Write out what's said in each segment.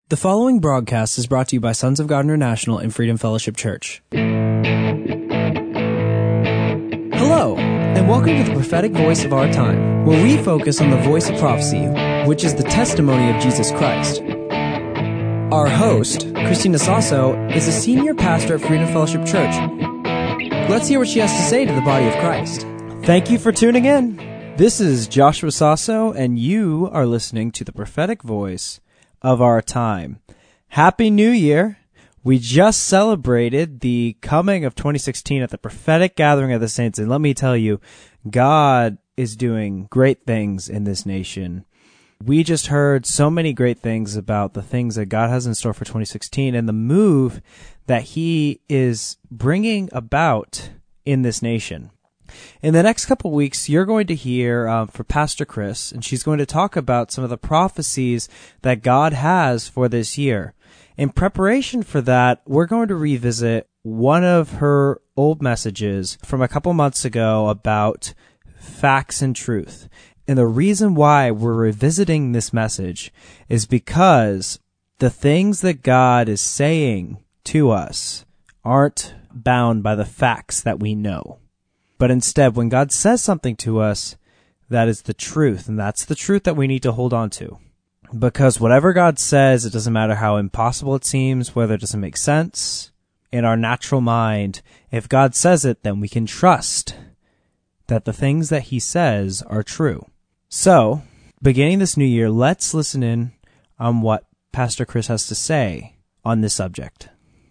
The following broadcast is brought to you by Sons of God International and Freedom Fellowship Church. Hello, and welcome to the prophetic voice of our time, where we focus on the voice of prophecy, which is the testimony of Jesus Christ. Our host, Christina Sasso, is a senior pastor at Freedom Fellowship Church. Let's hear what she has to say to the body of Christ. Thank you for tuning in. This is Joshua Sasso, and you are listening to the prophetic voice of our time. Happy New Year. We just celebrated the coming of 2016 at the prophetic gathering of the saints, and let me tell you, God is doing great things in this nation. We just heard so many great things about the things that God has in store for 2016 and the move that He is bringing about in this nation. In the next couple weeks, you're going to hear from Pastor Chris, and she's going to talk about some of the prophecies that God has for this year. In preparation for that, we're going to revisit one of her old messages from a couple months ago about facts and truth. And the reason why we're revisiting this message is because the things that God is saying to us aren't bound by the facts that we know. But instead, when God says something to us, that is the truth, and that's the truth that we need to hold on to. Because whatever God says, it doesn't matter how impossible it seems, whether it doesn't make sense in our natural mind. If God says it, then we can trust that the things that He says are true. So, beginning this new year, let's listen in on what Pastor Chris has to say on this subject.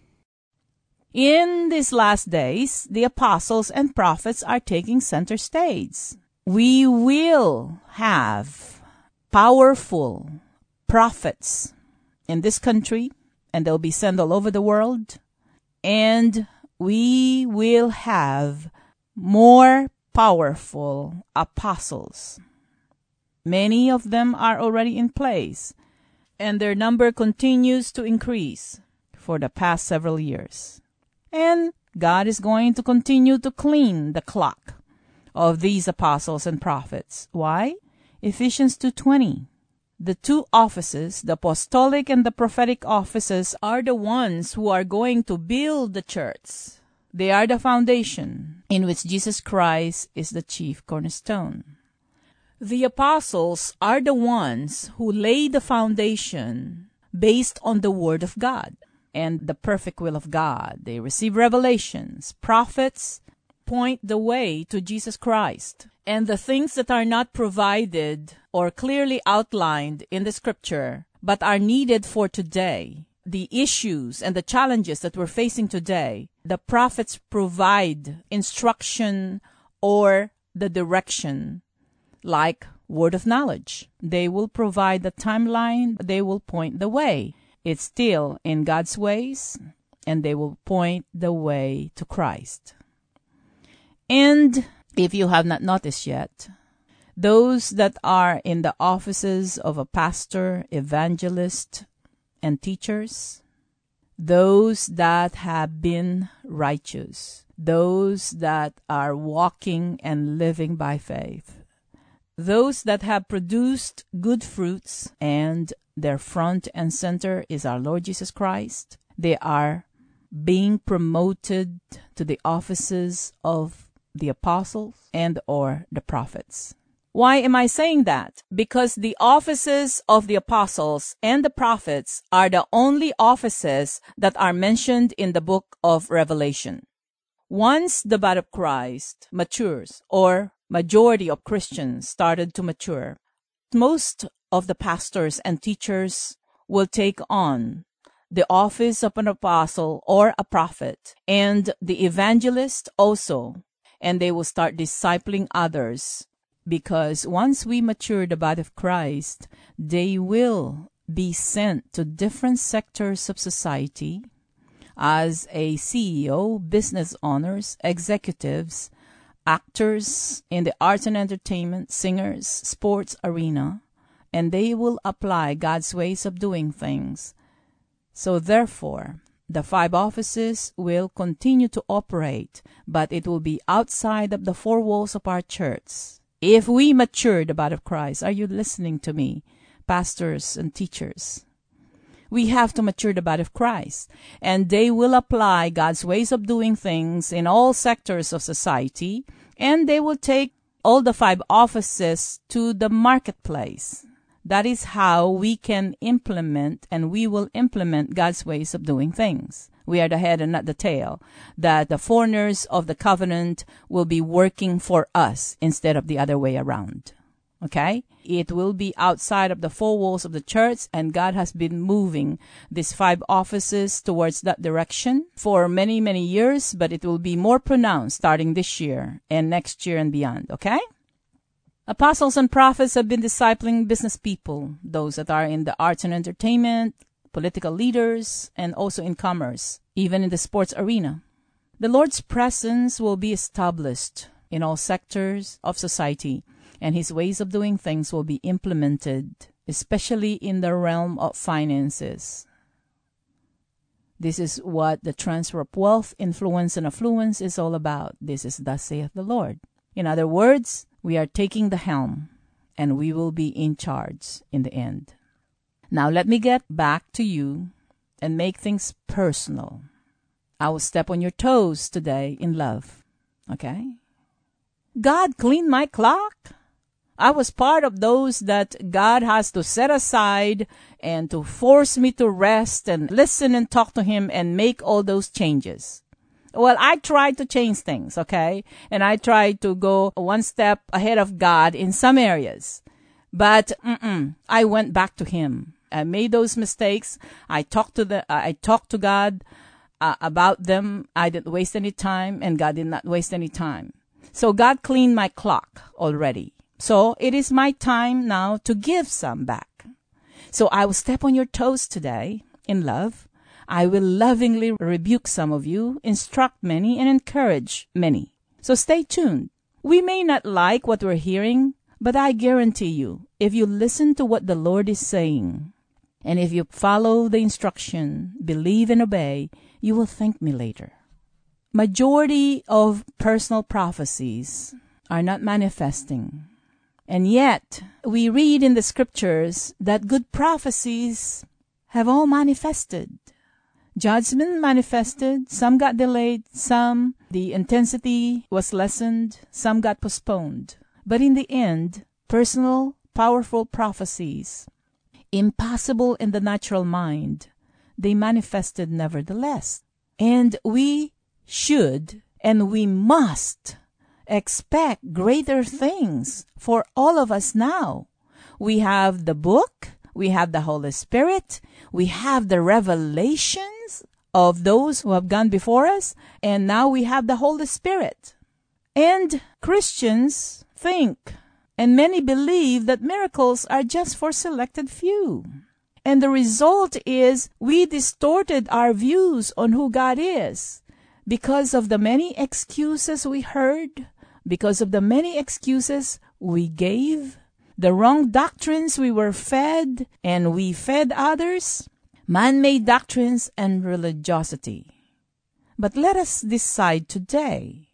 In these last days, the apostles and prophets are taking center stage. We will have powerful prophets in this country, and they'll be sent all over the world. And we will have more powerful apostles. Many of them are already in place, and their number continues to increase for the past several years. And God is going to continue to clean the clock of these apostles and prophets. Why? Ephesians 2:20. The two offices, the apostolic and the prophetic offices, are the ones who are going to build the church. They are the foundation in which Jesus Christ is the chief cornerstone. The apostles are the ones who lay the foundation based on the Word of God and the perfect will of God. They receive revelations. Prophets point the way to Jesus Christ. And the things that are not provided or clearly outlined in the Scripture, but are needed for today, the issues and the challenges that we're facing today, the prophets provide instruction or the direction, like word of knowledge. They will provide the timeline. They will point the way. It's still in God's ways, and they will point the way to Christ. And if you have not noticed yet, those that are in the offices of a pastor, evangelist, and teachers, those that have been righteous, those that are walking and living by faith, those that have produced good fruits, and their front and center is our Lord Jesus Christ. They are being promoted to the offices of the apostles and or the prophets. Why am I saying that? Because the offices of the apostles and the prophets are the only offices that are mentioned in the book of Revelation. Once the body of Christ matures, or majority of Christians started to mature, most of the pastors and teachers will take on the office of an apostle or a prophet, and the evangelist also, and they will start discipling others, because once we mature the body of Christ, they will be sent to different sectors of society as a CEO, business owners, executives, actors in the arts and entertainment, singers, sports arena, and they will apply God's ways of doing things. So therefore, the 5 offices will continue to operate, but it will be outside of the 4 walls of our church. If we mature the body of Christ, are you listening to me, pastors and teachers? We have to mature the body of Christ. And they will apply God's ways of doing things in all sectors of society. And they will take all the 5 offices to the marketplace. That is how we can implement, and we will implement God's ways of doing things. We are the head and not the tail. That the foreigners of the covenant will be working for us instead of the other way around. Okay? It will be outside of the 4 walls of the church, and God has been moving these 5 offices towards that direction for many, many years, but it will be more pronounced starting this year and next year and beyond. Okay? Apostles and prophets have been discipling business people, those that are in the arts and entertainment, political leaders, and also in commerce, even in the sports arena. The Lord's presence will be established in all sectors of society, and His ways of doing things will be implemented, especially in the realm of finances. This is what the transfer of wealth, influence, and affluence is all about. This is thus saith the Lord. In other words, we are taking the helm, and we will be in charge in the end. Now let me get back to you and make things personal. I will step on your toes today in love. Okay? God cleaned my clock. I was part of those that God has to set aside and to force me to rest and listen and talk to Him and make all those changes. Well, I tried to change things, okay? And I tried to go one step ahead of God in some areas. But I went back to Him. I made those mistakes. I talked to God about them. I didn't waste any time, and God did not waste any time. So God cleaned my clock already. So it is my time now to give some back. So I will step on your toes today in love. I will lovingly rebuke some of you, instruct many, and encourage many. So stay tuned. We may not like what we're hearing, but I guarantee you, if you listen to what the Lord is saying, and if you follow the instruction, believe and obey, you will thank me later. Majority of personal prophecies are not manifesting. And yet, we read in the scriptures that good prophecies have all manifested. Judgment manifested, some got delayed, some the intensity was lessened, some got postponed. But in the end, personal, powerful prophecies, impossible in the natural mind, they manifested nevertheless. And we should and we must expect greater things for all of us now. We have the book, we have the Holy Spirit, we have the revelations of those who have gone before us, and now we have the Holy Spirit. And Christians think, and many believe, that miracles are just for selected few. And the result is we distorted our views on who God is because of the many excuses we heard, because of the many excuses we gave, the wrong doctrines we were fed, and we fed others, man-made doctrines and religiosity. But let us decide today,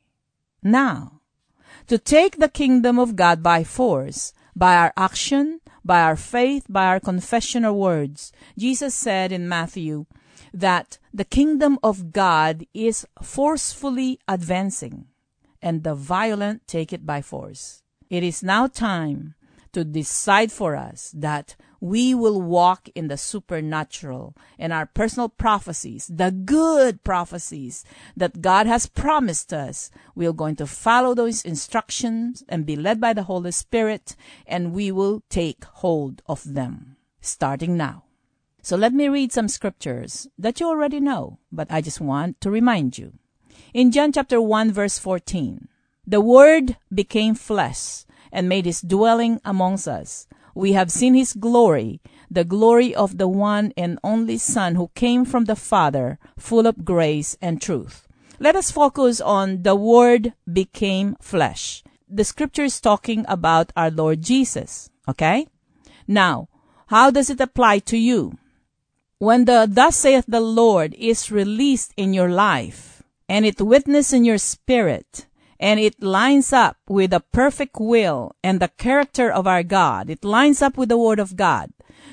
now, to take the kingdom of God by force, by our action, by our faith, by our confession or words. Jesus said in Matthew that the kingdom of God is forcefully advancing, and the violent take it by force. It is now time to decide for us that we will walk in the supernatural and our personal prophecies, the good prophecies that God has promised us. We are going to follow those instructions and be led by the Holy Spirit, and we will take hold of them starting now. So let me read some scriptures that you already know, but I just want to remind you. In John chapter 1 verse 14, the Word became flesh and made His dwelling amongst us. We have seen His glory, the glory of the one and only Son who came from the Father, full of grace and truth. Let us focus on the Word became flesh. The scripture is talking about our Lord Jesus. Okay? Now, how does it apply to you? When the thus saith the Lord is released in your life, and it witness in your spirit, and it lines up with the perfect will and the character of our God, it lines up with the Word of God,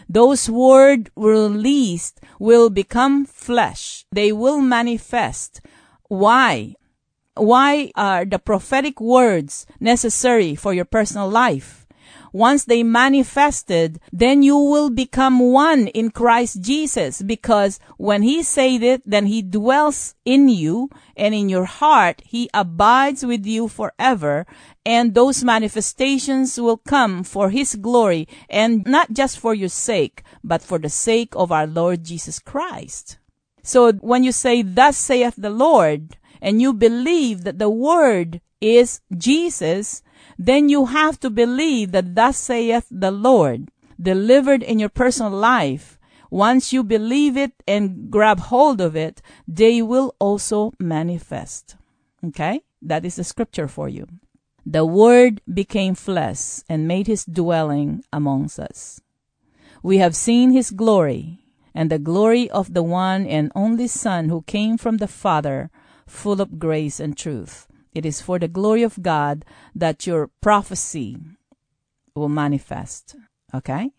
those words released will become flesh. They will manifest. Why? Why are the prophetic words necessary for your personal life? Once they manifested, then you will become one in Christ Jesus, because when He said it, then He dwells in you, and in your heart He abides with you forever, and those manifestations will come for His glory, and not just for your sake, but for the sake of our Lord Jesus Christ. So when you say, "Thus saith the Lord," and you believe that the Word is Jesus, then you have to believe that "Thus saith the Lord" delivered in your personal life. Once you believe it and grab hold of it, they will also manifest. Okay? That is the scripture for you. The Word became flesh and made His dwelling amongst us. We have seen His glory, and the glory of the one and only Son who came from the Father, full of grace and truth. It is for the glory of God that your prophecy will manifest. Okay?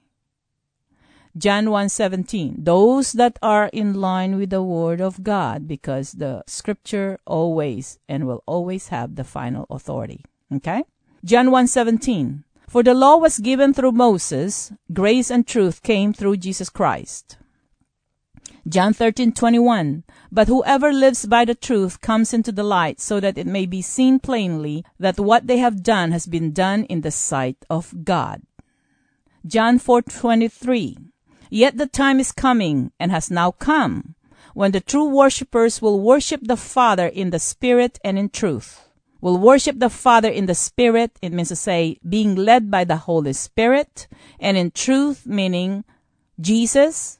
John 1:17. Those that are in line with the Word of God, because the Scripture always and will always have the final authority. Okay? John 1:17. For the law was given through Moses, grace and truth came through Jesus Christ. John 13:21. But whoever lives by the truth comes into the light, so that it may be seen plainly that what they have done has been done in the sight of God. John 4:23. Yet the time is coming, and has now come, when the true worshippers will worship the Father in the Spirit and in truth. Will worship the Father in the Spirit, it means to say, being led by the Holy Spirit, and in truth, meaning Jesus.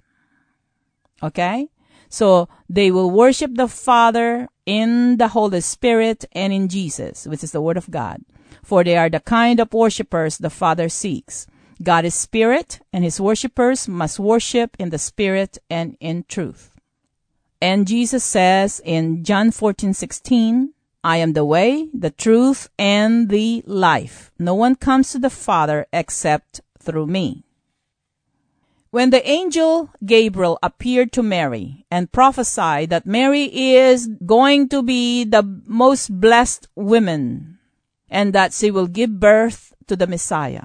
Okay? So they will worship the Father in the Holy Spirit and in Jesus, which is the Word of God. For they are the kind of worshipers the Father seeks. God is Spirit, and His worshipers must worship in the Spirit and in truth. And Jesus says in John 14:16, I am the way, the truth, and the life. No one comes to the Father except through me. When the angel Gabriel appeared to Mary and prophesied that Mary is going to be the most blessed woman and that she will give birth to the Messiah.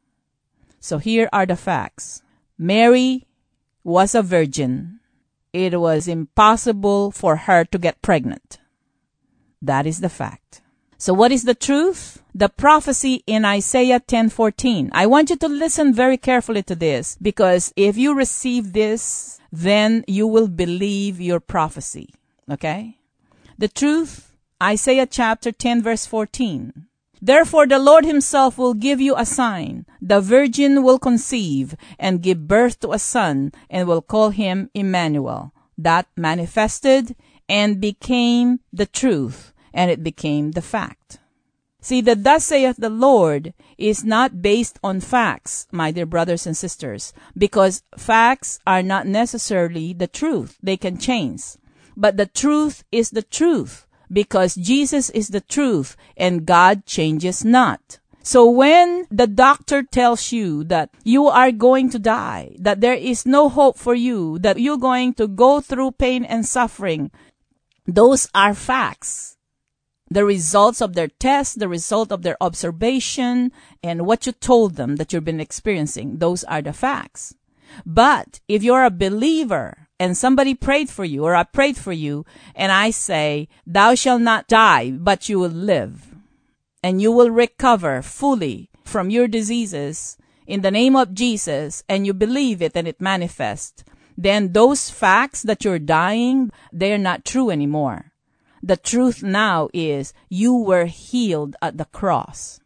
So here are the facts. Mary was a virgin. It was impossible for her to get pregnant. That is the fact. So what is the truth? The prophecy in Isaiah 10:14. I want you to listen very carefully to this, because if you receive this, then you will believe your prophecy. Okay? The truth, Isaiah chapter 10 verse 14. Therefore the Lord Himself will give you a sign. The virgin will conceive and give birth to a son, and will call him Emmanuel. That manifested and became the truth. And it became the fact. See, the "Thus saith the Lord" is not based on facts, my dear brothers and sisters, because facts are not necessarily the truth. They can change. But the truth is the truth, because Jesus is the truth, and God changes not. So when the doctor tells you that you are going to die, that there is no hope for you, that you're going to go through pain and suffering, those are facts. The results of their test, the result of their observation, and what you told them that you've been experiencing, those are the facts. But if you're a believer and somebody prayed for you, or I prayed for you, and I say, thou shalt not die, but you will live, and you will recover fully from your diseases in the name of Jesus, and you believe it and it manifests, then those facts that you're dying, they're not true anymore. The truth now is you were healed at the cross.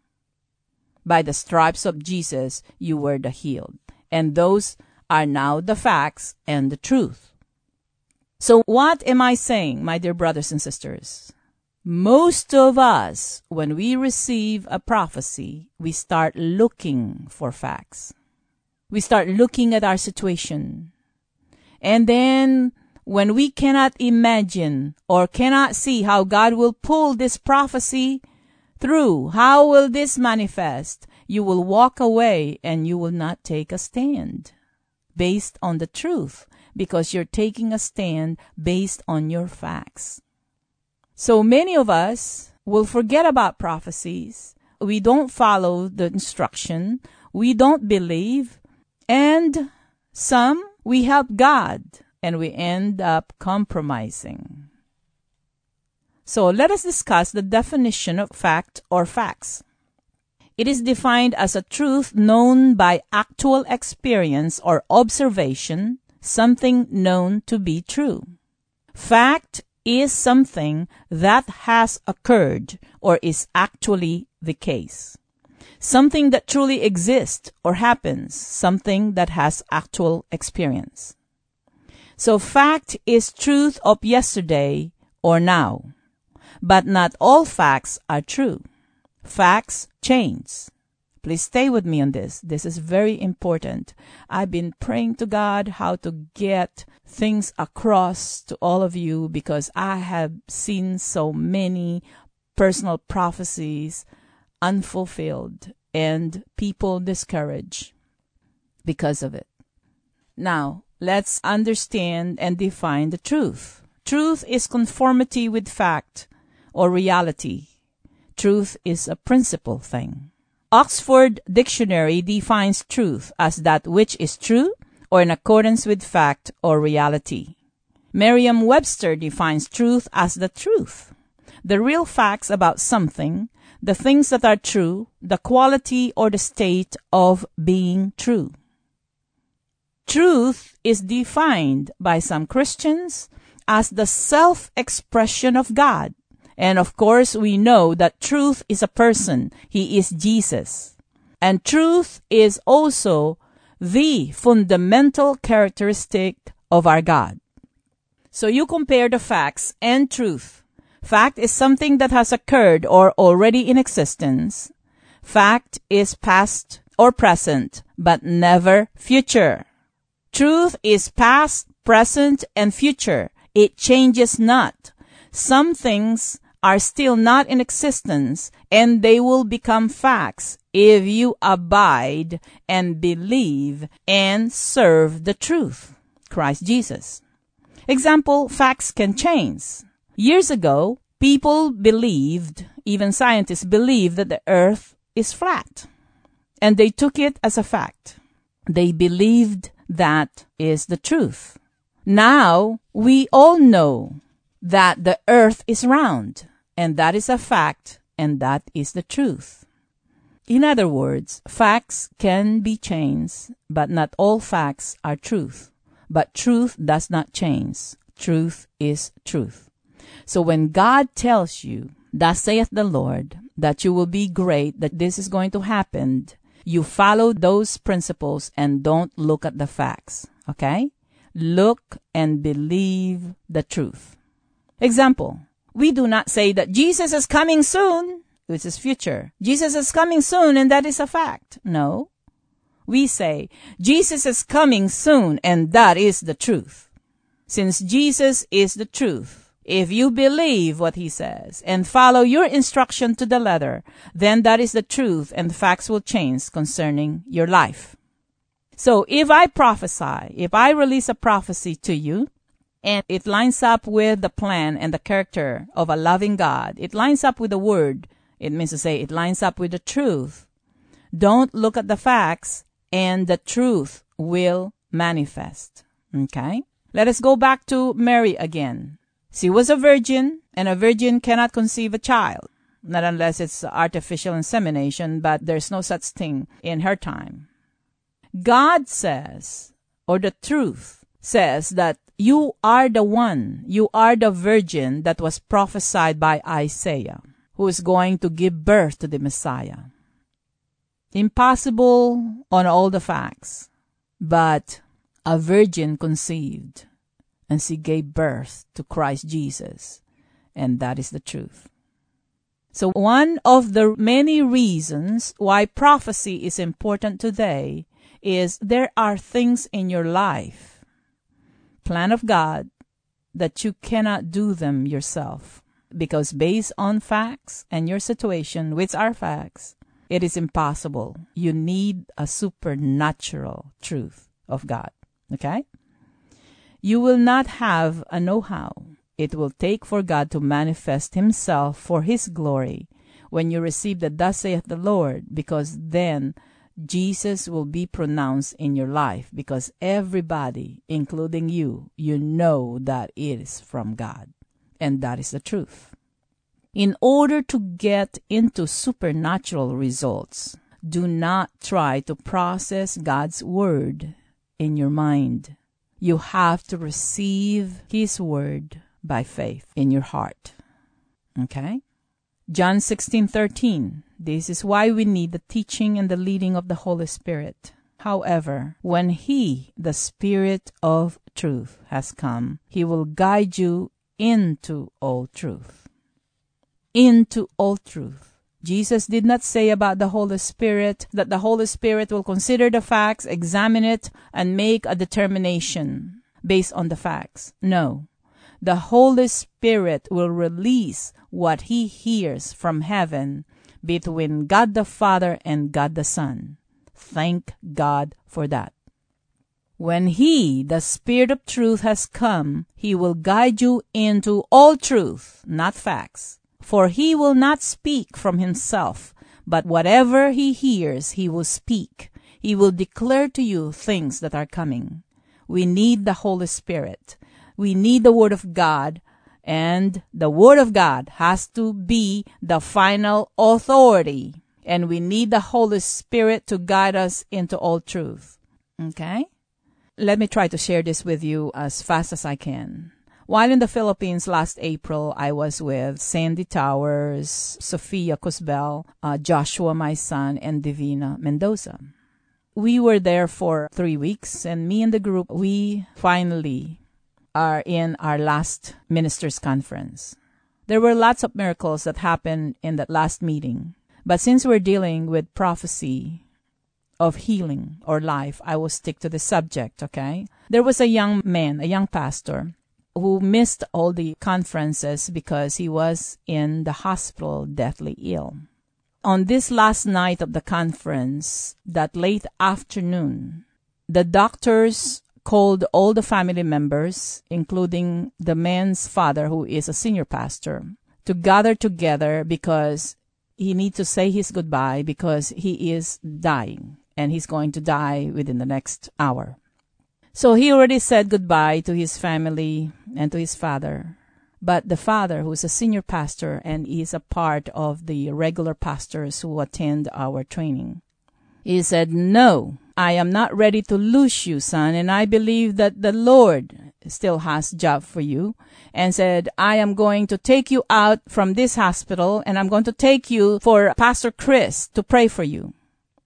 By the stripes of Jesus, you were the healed. And those are now the facts and the truth. So what am I saying, my dear brothers and sisters? Most of us, when we receive a prophecy, we start looking for facts. We start looking at our situation. And then when we cannot imagine or cannot see how God will pull this prophecy through, how will this manifest, you will walk away and you will not take a stand. based on the truth, because you're taking a stand based on your facts. So many of us will forget about prophecies. We don't follow the instruction. We don't believe. And some, we help God, and we end up compromising. So let us discuss the definition of fact or facts. It is defined as a truth known by actual experience or observation, something known to be true. Fact is something that has occurred or is actually the case. Something that truly exists or happens, something that has actual experience. So fact is truth of yesterday or now. But not all facts are true. Facts change. Please stay with me on this. This is very important. I've been praying to God how to get things across to all of you, because I have seen so many personal prophecies unfulfilled and people discouraged because of it. Now, let's understand and define the truth. Truth is conformity with fact or reality. Truth is a principal thing. Oxford Dictionary defines truth as that which is true or in accordance with fact or reality. Merriam-Webster defines truth as the truth, the real facts about something, the things that are true, the quality or the state of being true. Truth is defined by some Christians as the self-expression of God. And of course, we know that truth is a person. He is Jesus. And truth is also the fundamental characteristic of our God. So you compare the facts and truth. Fact is something that has occurred or already in existence. Fact is past or present, but never future. Truth is past, present, and future. It changes not. Some things are still not in existence, and they will become facts if you abide and believe and serve the truth, Christ Jesus. Example, facts can change. Years ago, people believed, even scientists believed, that the earth is flat, and they took it as a fact. They believed that is the truth. Now, we all know that the earth is round, and that is a fact, and that is the truth. In other words, facts can be changed, but not all facts are truth. But truth does not change. Truth is truth. So when God tells you, thus saith the Lord, that you will be great, that this is going to happen, you follow those principles and don't look at the facts. Okay? Look and believe the truth. Example, we do not say that Jesus is coming soon, which is future. Jesus is coming soon, and that is a fact. No. We say, Jesus is coming soon, and that is the truth. Since Jesus is the truth, if you believe what he says and follow your instruction to the letter, then that is the truth, and the facts will change concerning your life. So if I prophesy, if I release a prophecy to you, and it lines up with the plan and the character of a loving God, it lines up with the word, it means to say it lines up with the truth. Don't look at the facts, and the truth will manifest. Okay? Let us go back to Mary again. She was a virgin, and a virgin cannot conceive a child. Not unless it's artificial insemination, but there's no such thing in her time. God says, or the truth says, that you are the one, you are the virgin that was prophesied by Isaiah, who is going to give birth to the Messiah. Impossible on all the facts, but a virgin conceived, and she gave birth to Christ Jesus, and that is the truth. So one of the many reasons why prophecy is important today is there are things in your life, plan of God, that you cannot do them yourself. Because based on facts and your situation, which are facts, it is impossible. You need a supernatural truth of God. Okay? You will not have a know-how. It will take for God to manifest Himself for His glory when you receive the "Thus saith the Lord," because then Jesus will be pronounced in your life, because everybody, including you know that it is from God. And that is the truth. In order to get into supernatural results, do not try to process God's Word in your mind. You have to receive His Word by faith in your heart. Okay? John 16:13. This is why we need the teaching and the leading of the Holy Spirit. However, when He, the Spirit of truth, has come, He will guide you into all truth. Into all truth. Jesus did not say about the Holy Spirit that the Holy Spirit will consider the facts, examine it, and make a determination based on the facts. No. The Holy Spirit will release what He hears from heaven between God the Father and God the Son. Thank God for that. When He, the Spirit of truth, has come, He will guide you into all truth, not facts. For He will not speak from Himself, but whatever He hears, He will speak. He will declare to you things that are coming. We need the Holy Spirit. We need the Word of God, and the Word of God has to be the final authority. And we need the Holy Spirit to guide us into all truth. Okay? Let me try to share this with you as fast as I can. While in the Philippines last April, I was with Sandy Towers, Sofia Cusbel, Joshua, my son, and Divina Mendoza. We were there for 3 weeks, and me and the group, we finally are in our last ministers' conference. There were lots of miracles that happened in that last meeting. But since we're dealing with prophecy of healing or life, I will stick to the subject, okay? There was a young man, a young pastor, who missed all the conferences because he was in the hospital deathly ill. On this last night of the conference, that late afternoon, the doctors called all the family members, including the man's father, who is a senior pastor, to gather together because he needs to say his goodbye because he is dying, and he's going to die within the next hour. So he already said goodbye to his family and to his father. But the father, who's a senior pastor and is a part of the regular pastors who attend our training, he said, "No, I am not ready to lose you, son, and I believe that the Lord still has a job for you." And said, "I am going to take you out from this hospital, and I'm going to take you for Pastor Chris to pray for you."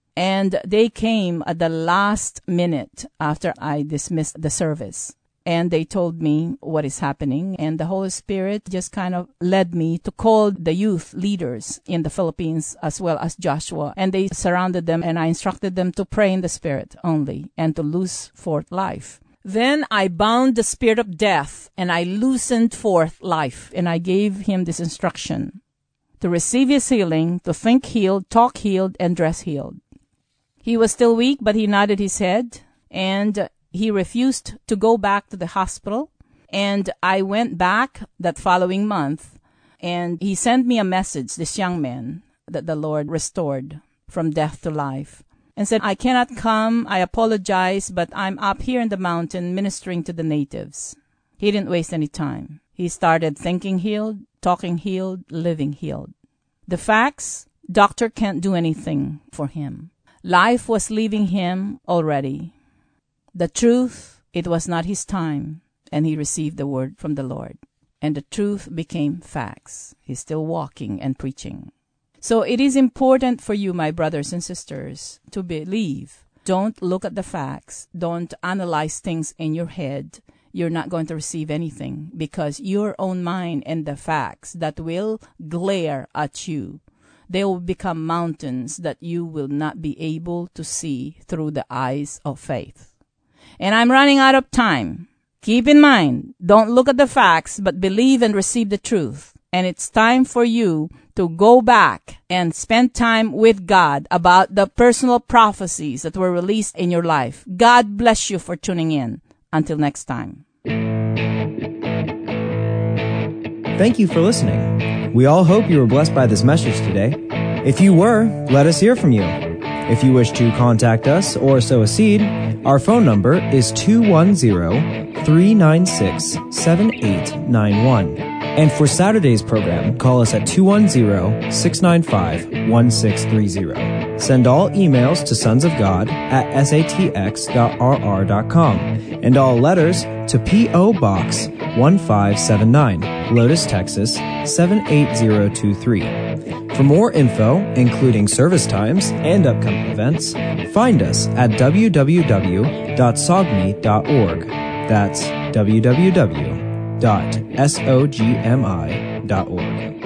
And they came at the last minute after I dismissed the service. And they told me what is happening. And the Holy Spirit just kind of led me to call the youth leaders in the Philippines as well as Joshua. And they surrounded them, and I instructed them to pray in the Spirit only and to loose forth life. Then I bound the spirit of death, and I loosened forth life. And I gave him this instruction: to receive his healing, to think healed, talk healed, and dress healed. He was still weak, but he nodded his head, and he refused to go back to the hospital. And I went back that following month, and he sent me a message, this young man that the Lord restored from death to life, and said, "I cannot come, I apologize, but I'm up here in the mountain ministering to the natives." He didn't waste any time. He started thinking healed, talking healed, living healed. The facts, doctor can't do anything for him. Life was leaving him already. The truth, it was not his time, and he received the word from the Lord. And the truth became facts. He's still walking and preaching. So it is important for you, my brothers and sisters, to believe. Don't look at the facts. Don't analyze things in your head. You're not going to receive anything, because your own mind and the facts that will glare at you, they will become mountains that you will not be able to see through the eyes of faith. And I'm running out of time. Keep in mind, don't look at the facts, but believe and receive the truth. And it's time for you to go back and spend time with God about the personal prophecies that were released in your life. God bless you for tuning in. Until next time. Thank you for listening. We all hope you were blessed by this message today. If you were, let us hear from you. If you wish to contact us or sow a seed, our phone number is 210-396-7891. And for Saturday's program, call us at 210-695-1630. Send all emails to sonsofgod@satx.rr.com and all letters to P.O. Box 1579, Lotus, Texas 78023. For more info, including service times and upcoming events, find us at www.sogmi.org. That's www.sogmi.org.